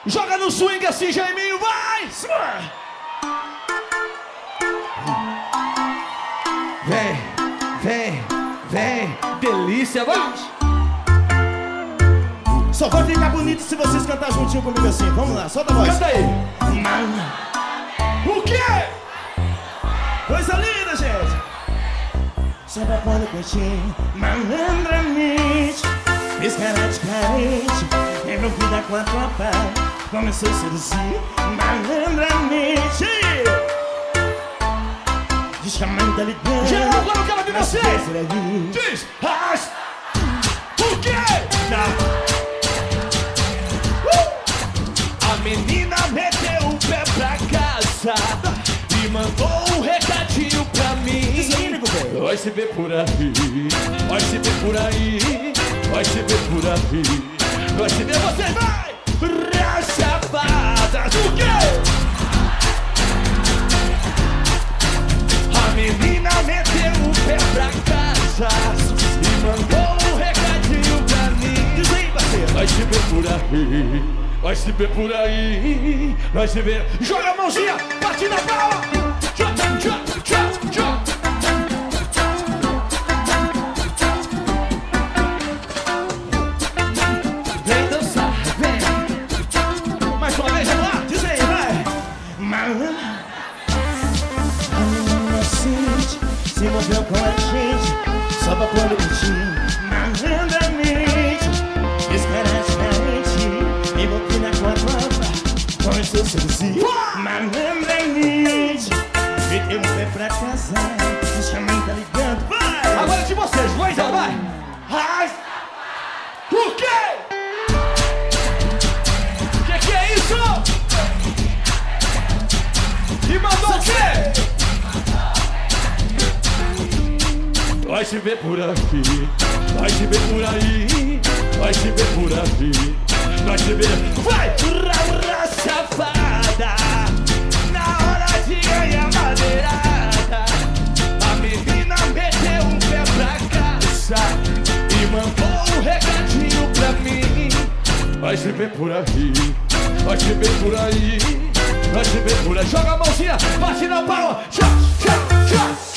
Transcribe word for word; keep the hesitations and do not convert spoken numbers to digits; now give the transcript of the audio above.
Joga no swing assim, Jaiminho, vai! Vem, vem, vem, delícia, vamos! Só vai ficar bonito se vocês cantarem juntinho comigo assim. Vamos lá, solta a voz. Canta aí! Mano. O quê? Coisa linda, gente! Samba quando curtir, malandramente, piscará de carente, envolvida com a tropa, começou a seduzir malandramente. Diz que a mãe tá ligando. Geral, agora eu quero ver você! Diz! As... O quê? Não. A menina meteu o pé pra casa e mandou um recadinho pra mim. Vai se ver por aí, vai se ver por aí, vai se ver por aí, vai se ver, você vai! Rachapadas, o quê? A menina meteu o pé pra casa e mandou um recadinho pra mim. Diz aí, parceiro. Vai se ver por aí, vai se ver por aí, vai se ver. Joga a mãozinha, bate na palma. Jump, jump, jump, jump. Vem dançar, vem. Mais uma vez, vamos lá. Diz aí, vai. Malandro. A menina sente, se moveu com a gente, só pra quando curtir, malandramente, piscará de carente, envolvida com a tropa, começou a seduzir malandramente. Meteu um pé pra casar, diz que a mãe tá ligando. Vai! Agora é de vocês, dois, vai. Ai. O quê? Que que é isso? E mandou o quê? Vai se ver por aqui, vai se ver por aí, vai se ver por aqui, vai se ver. Vai! Ra, safada, na hora de ganhar madeirada, a menina meteu um pé pra casa e mandou um recadinho pra mim. Vai se ver por aqui, vai se ver por aí, vai se ver por aí. Joga a mãozinha, bate na palma, tchau, tchau, tchau.